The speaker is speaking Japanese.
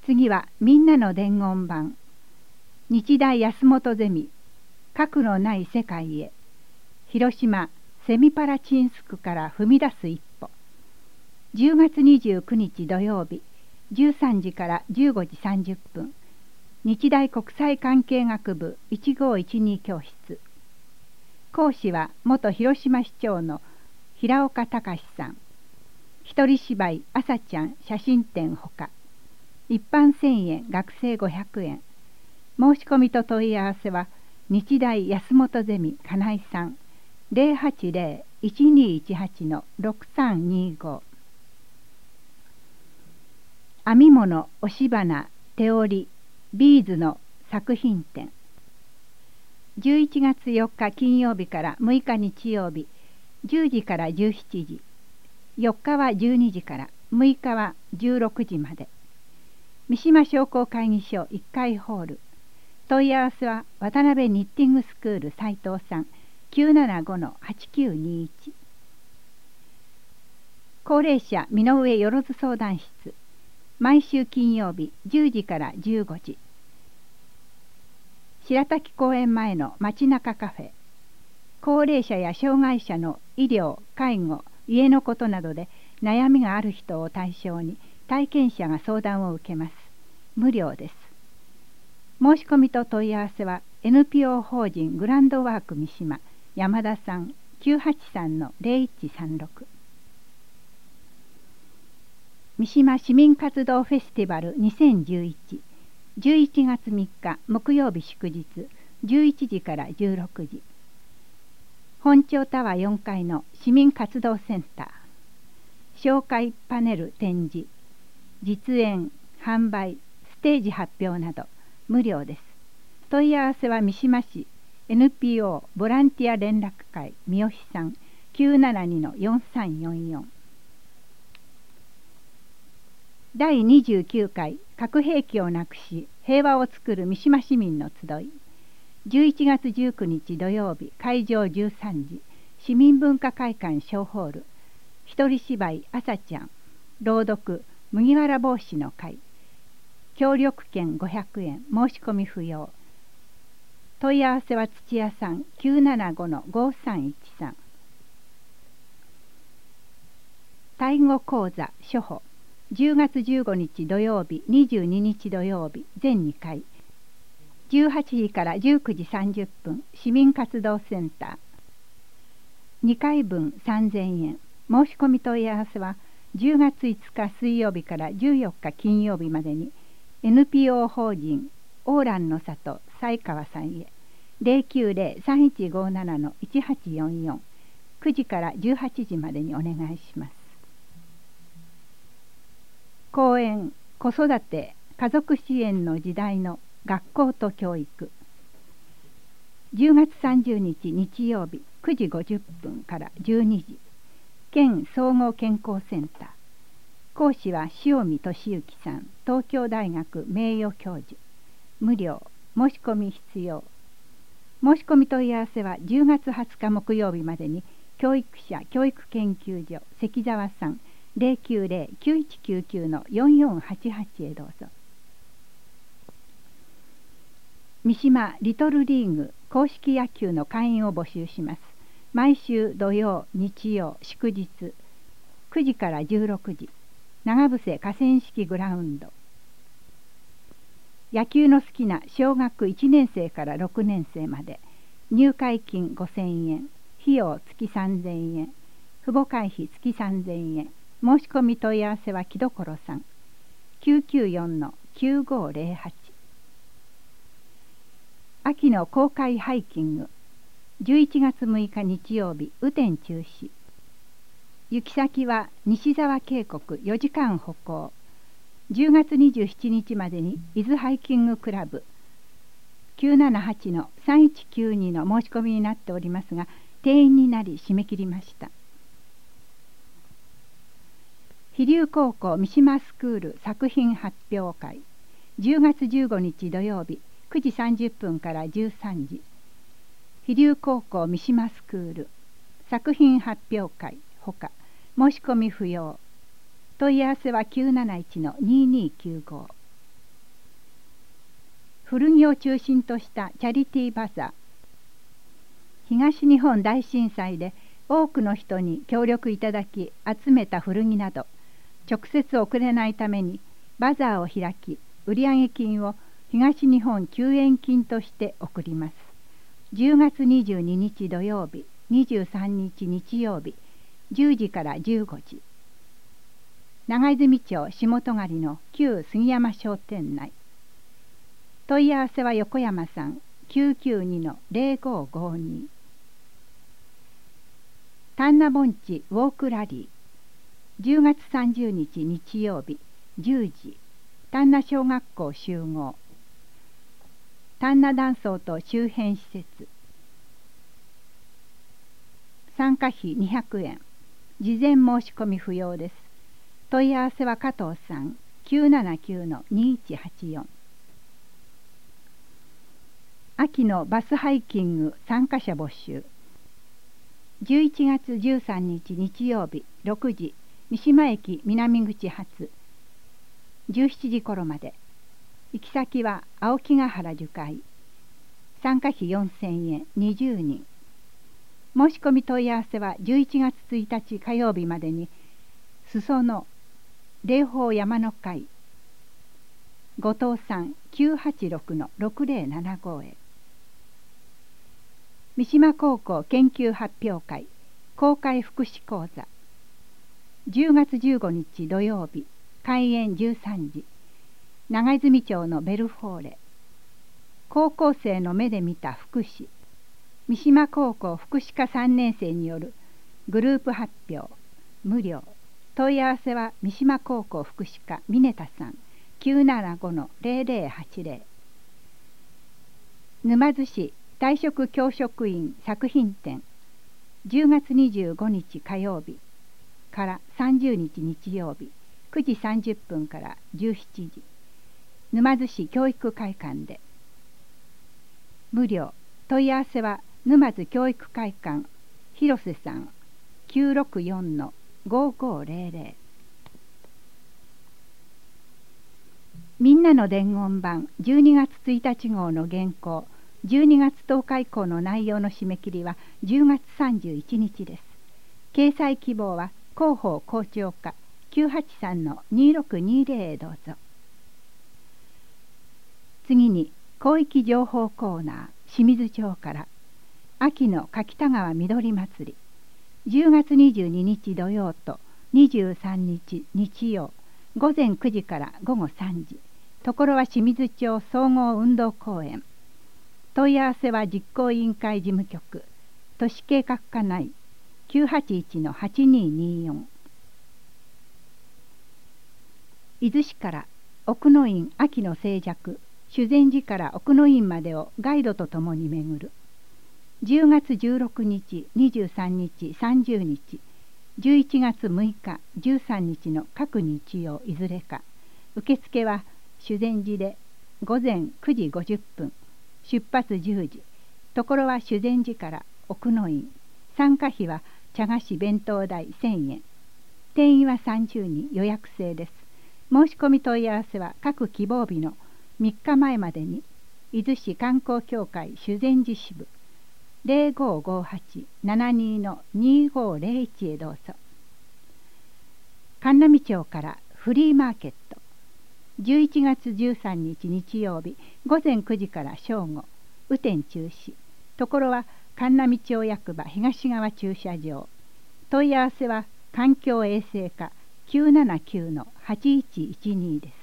次はみんなの伝言版。日大安本ゼミ核のない世界へ。広島セミパラチンスクから踏み出す一歩。10月29日土曜日13時から15時30分。日大国際関係学部1512教室。講師は元広島市長の平岡隆さん。一人芝居朝ちゃん写真展ほか。一般1000円、学生500円。申し込みと問い合わせは日大安本ゼミ金井さん。080-1218-6325。編み物、押し花、手織り、ビーズの作品展。11月4日金曜日から6日日曜日、10時から17時。4日は12時から、6日は16時まで。三島商工会議所1階ホール。問い合わせは渡辺ニッティングスクール斉藤さん。975-8921。高齢者身の上よろず相談室。毎週金曜日10時から15時。白滝公園前の街中カフェ。高齢者や障害者の医療、介護、家のことなどで悩みがある人を対象に体験者が相談を受けます。無料です。申し込みと問い合わせは NPO 法人グランドワーク三島山田さん 983-0136。三島市民活動フェスティバル2011。11月3日木曜日祝日11時から16時。本町タワー4階の市民活動センター。紹介パネル展示、実演、販売、ステージ発表など無料です。問い合わせは三島市 NPO ボランティア連絡会三好さん 972-4344。第29回核兵器をなくし平和をつくる三島市民の集い。11月19日土曜日会場13時。市民文化会館小ホール。一人芝居朝ちゃん。朗読麦わら帽子の会。協力券500円。申し込み不要。問い合わせは土屋さん 975-5313。タイ語講座初歩。10月15日土曜日22日土曜日全2回。18時から19時30分市民活動センター。2回分3000円。申し込み問い合わせは10月5日水曜日から14日金曜日までに NPO 法人オーランの里西川さんへ。090-3157-1844。9時から18時までにお願いします。講演子育て家族支援の時代の学校と教育。10月30日日曜日9時50分から12時。県総合健康センター。講師は塩見俊之さん。東京大学名誉教授。無料。申し込み必要。申し込み問い合わせは10月20日木曜日までに教育者教育研究所関澤さん。090-9199-4488 へどうぞ。三島リトルリーグ公式野球の会員を募集します。毎週土曜、日曜、祝日9時から16時。長伏河川敷グラウンド。野球の好きな小学1年生から6年生まで。入会金5000円。費用月3000円。父母会費月3000円。申し込み問い合わせは木所さん。994-9508。秋の公開ハイキング。11月6日日曜日雨天中止。行き先は西沢渓谷4時間歩行。10月27日までに伊豆ハイキングクラブ 978-3192 の申し込みになっておりますが、定員になり締め切りました。飛龍高校三島スクール作品発表会。10月15日土曜日9時30分から13時。飛龍高校三島スクール作品発表会ほか。申し込み不要。問い合わせは971-2295。 古着を中心としたチャリティーバザー。東日本大震災で多くの人に協力いただき集めた古着など直接送れないためにバザーを開き、売上金を東日本救援金として送ります。10月22日土曜日、23日日曜日、10時から15時。長泉町下戸狩の旧杉山商店内。問い合わせは横山さん 992-0552。丹那盆地ウォークラリー。10月30日日曜日10時。丹那小学校集合。丹那断層と周辺施設。参加費200円。事前申し込み不要です。問い合わせは加藤さん 979-2184。秋のバスハイキング参加者募集。11月13日日曜日6時、三島駅南口発。17時頃まで。行き先は青木ヶ原樹海。参加費4000円、20人。申し込み問い合わせは11月1日火曜日までに、裾野霊峰山の会後藤さん 986-6075 へ。三島高校研究発表会公開福祉講座。10月15日土曜日開演13時。長泉町のベルフォーレ。高校生の目で見た福祉。三島高校福祉科3年生によるグループ発表。無料。問い合わせは三島高校福祉課峰田さん 975-0080。沼津市退職教職員作品展。10月25日火曜日から30日日曜日9時30分から17時。沼津市教育会館で。無料。問い合わせは沼津教育会館広瀬さん 964-5500。みんなの伝言版12月1日号の原稿、12月10日以降の内容の締め切りは10月31日です。掲載希望は広報校長課 983-2620 へどうぞ。次に広域情報コーナー清水町から秋の柿田川みどり祭り。10月22日土曜と23日日曜午前9時から午後3時。ところは清水町総合運動公園。問い合わせは実行委員会事務局都市計画課内 981-8224。伊豆市から奥の院秋の静寂修善寺から奥の院までをガイドとともに巡る。10月16日23日30日11月6日13日の各日曜いずれか。受付は修善寺で午前9時50分出発10時。ところは修善寺から奥の院。参加費は茶菓子弁当代1000円。定員は30人。予約制です。申し込み問い合わせは各希望日の3日前までに伊豆市観光協会修善寺支部0558-72-2501へどうぞ。神波町からフリーマーケット。11月13日日曜日午前9時から正午。雨天中止。ところは神波町役場東側駐車場。問い合わせは環境衛生課 979-8112 です。